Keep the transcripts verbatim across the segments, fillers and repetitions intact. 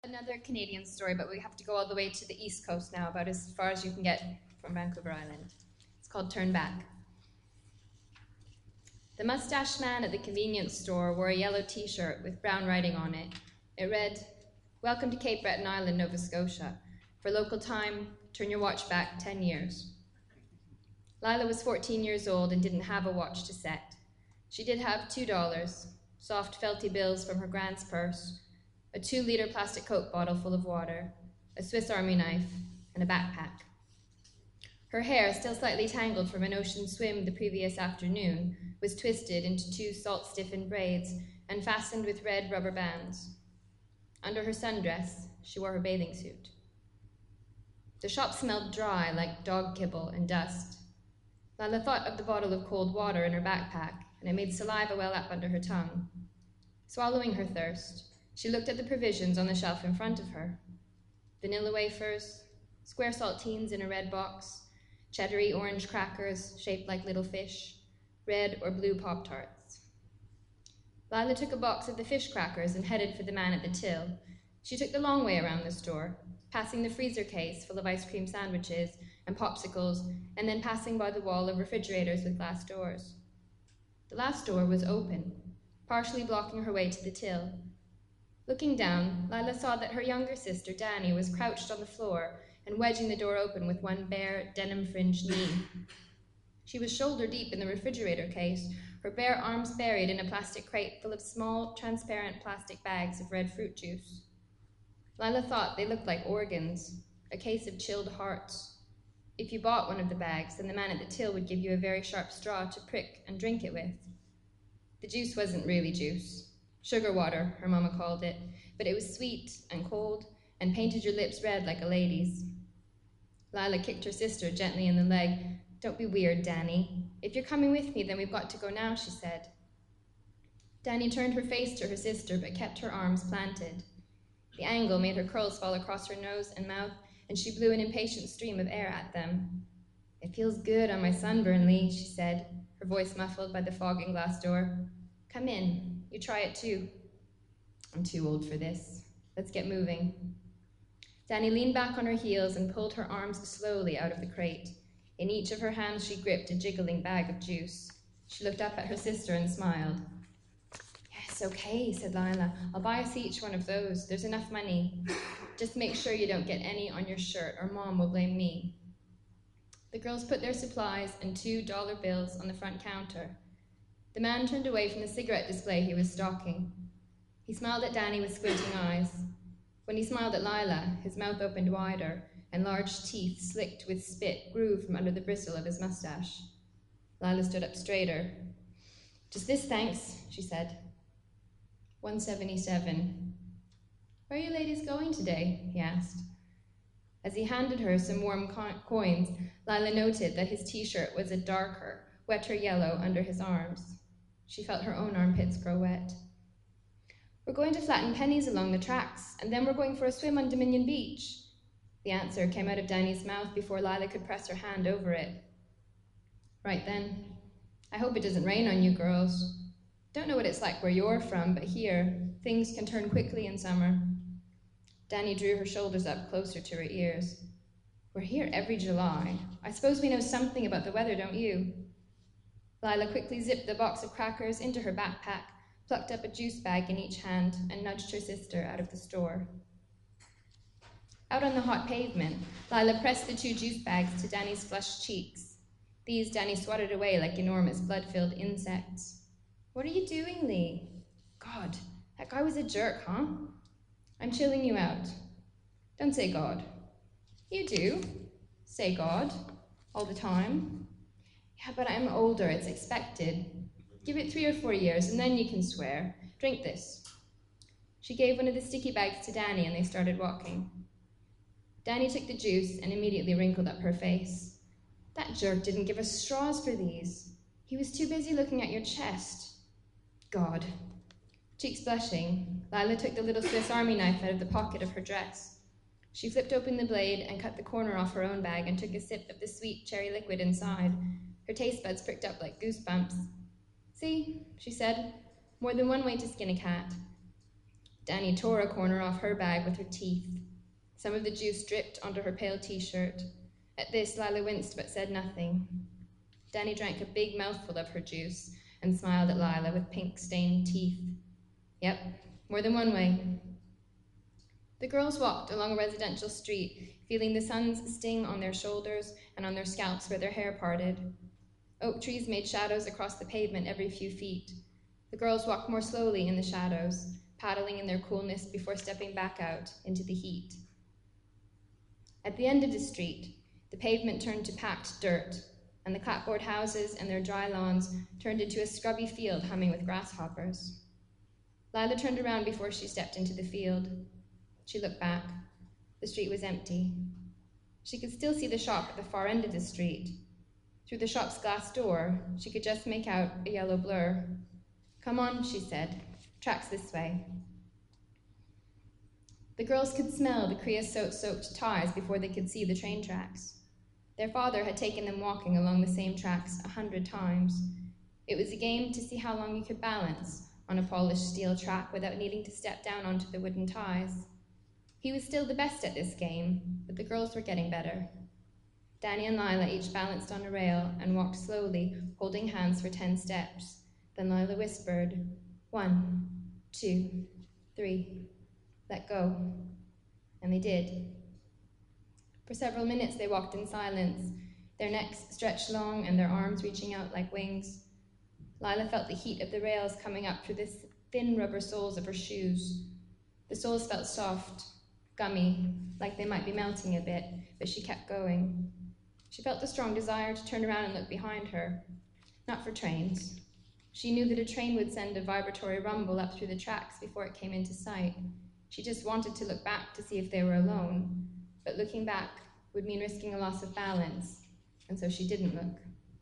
Another Canadian story, but we have to go all the way to the east coast now, about as far as you can get from Vancouver Island. It's called Turn Back. The mustached man at the convenience store wore a yellow t-shirt with brown writing on it. It read, "Welcome to Cape Breton Island, Nova Scotia. For local time, turn your watch back ten years. Lila was fourteen years old and didn't have a watch to set. She did have two dollars, soft felty bills from her grand's purse, a two-liter plastic Coke bottle full of water, a Swiss Army knife, and a backpack. Her hair, still slightly tangled from an ocean swim the previous afternoon, was twisted into two salt-stiffened braids and fastened with red rubber bands. Under her sundress, she wore her bathing suit. The shop smelled dry, like dog kibble and dust. Lila thought of the bottle of cold water in her backpack, and it made saliva well up under her tongue. Swallowing her thirst, she looked at the provisions on the shelf in front of her. Vanilla wafers, square saltines in a red box, cheddary orange crackers shaped like little fish, red or blue Pop-Tarts. Lila took a box of the fish crackers and headed for the man at the till. She took the long way around the store, passing the freezer case full of ice cream sandwiches and popsicles, and then passing by the wall of refrigerators with glass doors. The last door was open, partially blocking her way to the till. Looking down, Lila saw that her younger sister, Dani, was crouched on the floor and wedging the door open with one bare, denim-fringed knee. She was shoulder-deep in the refrigerator case, her bare arms buried in a plastic crate full of small, transparent plastic bags of red fruit juice. Lila thought they looked like organs, a case of chilled hearts. If you bought one of the bags, then the man at the till would give you a very sharp straw to prick and drink it with. The juice wasn't really juice. Sugar water, her mama called it, but it was sweet and cold and painted your lips red like a lady's. Lila kicked her sister gently in the leg. "Don't be weird, Dani. If you're coming with me, then we've got to go now," she said. Dani turned her face to her sister, but kept her arms planted. The angle made her curls fall across her nose and mouth, and she blew an impatient stream of air at them. "It feels good on my sunburn, Lee," she said, her voice muffled by the fog and glass door. "Come in. You try it too." "I'm too old for this. Let's get moving." Dani leaned back on her heels and pulled her arms slowly out of the crate. In each of her hands she gripped a jiggling bag of juice. She looked up at her sister and smiled. "Yes, okay," said Lila. "I'll buy us each one of those. There's enough money. Just make sure you don't get any on your shirt or Mom will blame me." The girls put their supplies and two dollar bills on the front counter. The man turned away from the cigarette display he was stalking. He smiled at Dani with squinting eyes. When he smiled at Lila, his mouth opened wider, and large teeth slicked with spit grew from under the bristle of his mustache. Lila stood up straighter. "Just this, thanks," she said. one seventy-seven. "Where are you ladies going today?" he asked. As he handed her some warm co- coins, Lila noted that his t-shirt was a darker, wetter yellow under his arms. She felt her own armpits grow wet. "We're going to flatten pennies along the tracks, and then we're going for a swim on Dominion Beach." The answer came out of Dani's mouth before Lila could press her hand over it. "Right then. I hope it doesn't rain on you girls. Don't know what it's like where you're from, but here, things can turn quickly in summer." Dani drew her shoulders up closer to her ears. "We're here every July. I suppose we know something about the weather, don't you?" Lila quickly zipped the box of crackers into her backpack, plucked up a juice bag in each hand, and nudged her sister out of the store. Out on the hot pavement, Lila pressed the two juice bags to Dani's flushed cheeks. These Dani swatted away like enormous blood-filled insects. "What are you doing, Lee?" "God, that guy was a jerk, huh?" "I'm chilling you out." "Don't say God." "You do. Say God. All the time." "Yeah, but I'm older. It's expected. Give it three or four years, and then you can swear. Drink this." She gave one of the sticky bags to Dani, and they started walking. Dani took the juice and immediately wrinkled up her face. "That jerk didn't give us straws for these. He was too busy looking at your chest." "God." Cheeks blushing, Lila took the little Swiss Army knife out of the pocket of her dress. She flipped open the blade and cut the corner off her own bag and took a sip of the sweet cherry liquid inside. Her taste buds pricked up like goosebumps. "See," she said, "more than one way to skin a cat." Danny tore a corner off her bag with her teeth. Some of the juice dripped onto her pale t-shirt. At this, Lila winced but said nothing. Danny drank a big mouthful of her juice and smiled at Lila with pink-stained teeth. Yep, more than one way. The girls walked along a residential street, feeling the sun's sting on their shoulders and on their scalps where their hair parted. Oak trees made shadows across the pavement every few feet. The girls walked more slowly in the shadows, paddling in their coolness before stepping back out into the heat. At the end of the street, the pavement turned to packed dirt, and the clapboard houses and their dry lawns turned into a scrubby field humming with grasshoppers. Lila turned around before she stepped into the field. She looked back. The street was empty. She could still see the shop at the far end of the street. Through the shop's glass door, she could just make out a yellow blur. "Come on," she said. "Tracks this way." The girls could smell the creosote-soaked ties before they could see the train tracks. Their father had taken them walking along the same tracks a hundred times. It was a game to see how long you could balance on a polished steel track without needing to step down onto the wooden ties. He was still the best at this game, but the girls were getting better. Danny and Lila each balanced on a rail and walked slowly, holding hands for ten steps. Then Lila whispered, "One, two, three, let go." And they did. For several minutes they walked in silence, their necks stretched long and their arms reaching out like wings. Lila felt the heat of the rails coming up through the thin rubber soles of her shoes. The soles felt soft, gummy, like they might be melting a bit, but she kept going. She felt a strong desire to turn around and look behind her. Not for trains. She knew that a train would send a vibratory rumble up through the tracks before it came into sight. She just wanted to look back to see if they were alone, but looking back would mean risking a loss of balance, and so she didn't look.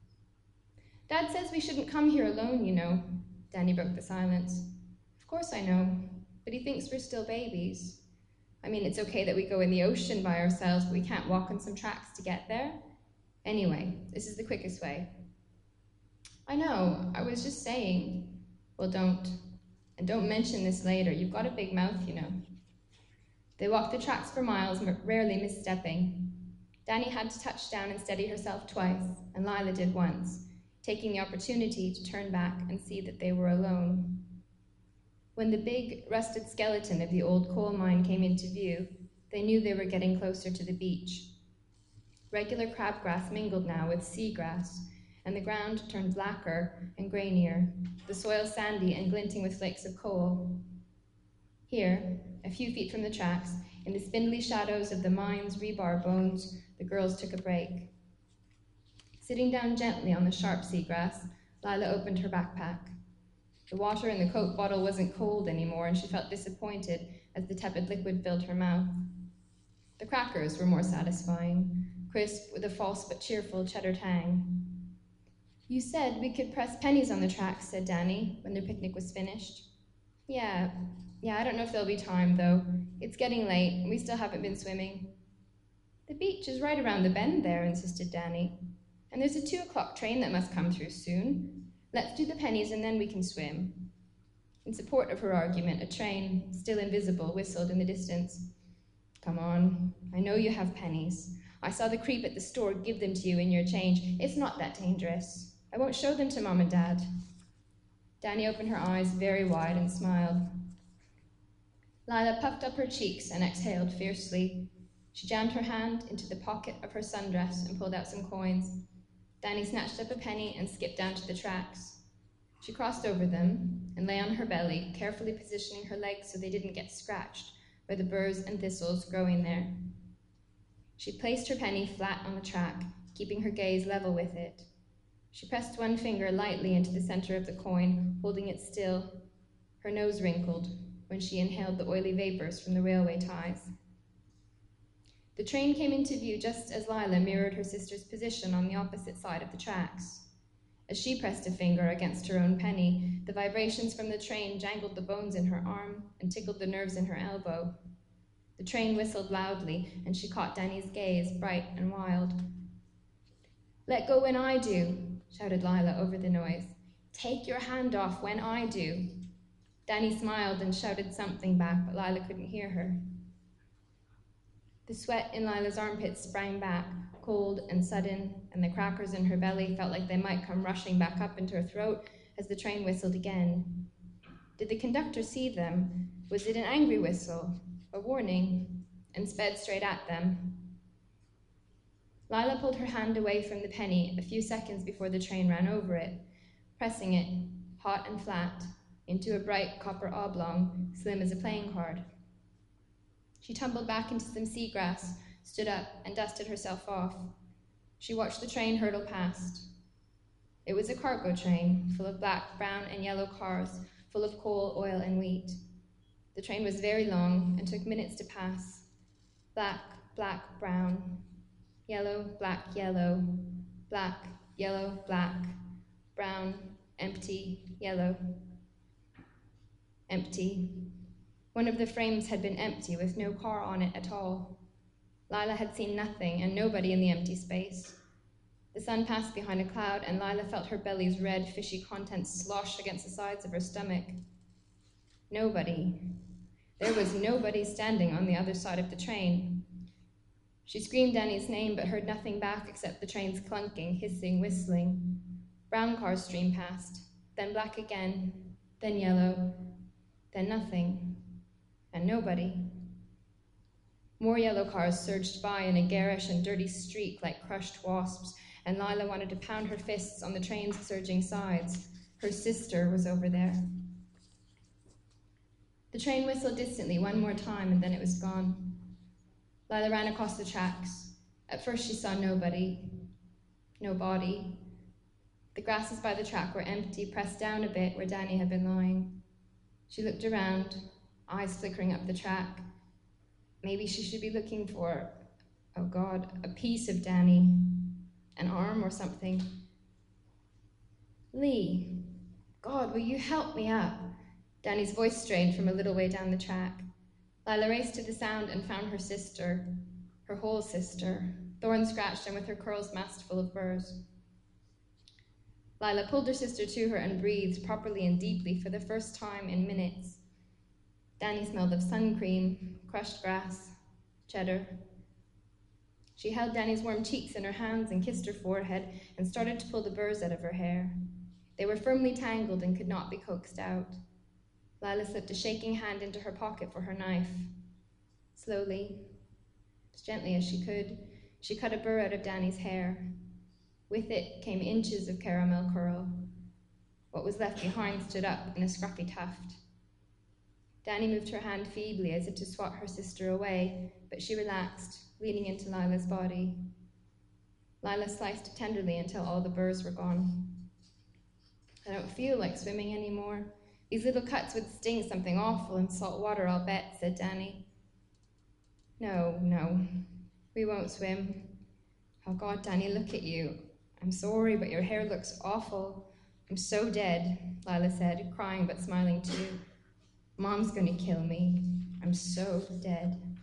"Dad says we shouldn't come here alone, you know." Danny broke the silence. "Of course I know, but he thinks we're still babies. I mean, it's okay that we go in the ocean by ourselves, but we can't walk on some tracks to get there. Anyway, this is the quickest way." "I know, I was just saying." "Well, don't. And don't mention this later. You've got a big mouth, you know." They walked the tracks for miles, rarely misstepping. Danny had to touch down and steady herself twice, and Lila did once, taking the opportunity to turn back and see that they were alone. When the big, rusted skeleton of the old coal mine came into view, they knew they were getting closer to the beach. Regular crabgrass mingled now with seagrass, and the ground turned blacker and grainier, the soil sandy and glinting with flakes of coal. Here, a few feet from the tracks, in the spindly shadows of the mine's rebar bones, the girls took a break. Sitting down gently on the sharp seagrass, Lila opened her backpack. The water in the Coke bottle wasn't cold anymore, and she felt disappointed as the tepid liquid filled her mouth. The crackers were more satisfying, crisp with a false but cheerful cheddar tang. "You said we could press pennies on the tracks," said Danny, when their picnic was finished. Yeah, yeah, I don't know if there'll be time, though. It's getting late, and we still haven't been swimming." "The beach is right around the bend there," insisted Danny. "And there's a two o'clock train that must come through soon. Let's do the pennies and then we can swim." In support of her argument, a train, still invisible, whistled in the distance. "Come on, I know you have pennies. I saw the creep at the store give them to you in your change. It's not that dangerous. I won't show them to Mom and Dad." Danny opened her eyes very wide and smiled. Lila puffed up her cheeks and exhaled fiercely. She jammed her hand into the pocket of her sundress and pulled out some coins. Danny snatched up a penny and skipped down to the tracks. She crossed over them and lay on her belly, carefully positioning her legs so they didn't get scratched by the burrs and thistles growing there. She placed her penny flat on the track, keeping her gaze level with it. She pressed one finger lightly into the center of the coin, holding it still. Her nose wrinkled when she inhaled the oily vapors from the railway ties. The train came into view just as Lila mirrored her sister's position on the opposite side of the tracks. As she pressed a finger against her own penny, the vibrations from the train jangled the bones in her arm and tickled the nerves in her elbow. The train whistled loudly, and she caught Danny's gaze, bright and wild. "Let go when I do," shouted Lila over the noise. "Take your hand off when I do." Danny smiled and shouted something back, but Lila couldn't hear her. The sweat in Lila's armpits sprang back, cold and sudden, and the crackers in her belly felt like they might come rushing back up into her throat as the train whistled again. Did the conductor see them? Was it an angry whistle, a warning, and sped straight at them? Lila pulled her hand away from the penny a few seconds before the train ran over it, pressing it, hot and flat, into a bright copper oblong, slim as a playing card. She tumbled back into some seagrass, stood up, and dusted herself off. She watched the train hurtle past. It was a cargo train, full of black, brown, and yellow cars, full of coal, oil, and wheat. The train was very long and took minutes to pass. Black, black, brown, yellow, black, yellow, black, yellow, black, brown, empty, yellow, empty. One of the frames had been empty, with no car on it at all. Lila had seen nothing and nobody in the empty space. The sun passed behind a cloud, and Lila felt her belly's red, fishy contents slosh against the sides of her stomach. Nobody. There was nobody standing on the other side of the train. She screamed Danny's name, but heard nothing back except the train's clunking, hissing, whistling. Brown cars streamed past, then black again, then yellow, then nothing, and nobody. More yellow cars surged by in a garish and dirty streak like crushed wasps, and Lila wanted to pound her fists on the train's surging sides. Her sister was over there. The train whistled distantly one more time, and then it was gone. Lila ran across the tracks. At first she saw nobody. No body. The grasses by the track were empty, pressed down a bit where Danny had been lying. She looked around, eyes flickering up the track. Maybe she should be looking for, oh God, a piece of Danny, an arm or something. Lee, God, will you help me up? Danny's voice strained from a little way down the track. Lila raced to the sound and found her sister, her whole sister, thorn-scratched and with her curls massed full of burrs. Lila pulled her sister to her and breathed properly and deeply for the first time in minutes. Danny smelled of sun cream, crushed grass, cheddar. She held Danny's warm cheeks in her hands and kissed her forehead and started to pull the burrs out of her hair. They were firmly tangled and could not be coaxed out. Lila slipped a shaking hand into her pocket for her knife. Slowly, as gently as she could, she cut a burr out of Danny's hair. With it came inches of caramel curl. What was left behind stood up in a scruffy tuft. Danny moved her hand feebly as if to swat her sister away, but she relaxed, leaning into Lila's body. Lila sliced tenderly until all the burrs were gone. I don't feel like swimming anymore. These little cuts would sting something awful in salt water, I'll bet, said Danny. No, no, we won't swim. Oh God, Danny, look at you. I'm sorry, but your hair looks awful. I'm so dead, Lila said, crying but smiling too. Mom's gonna kill me. I'm so dead.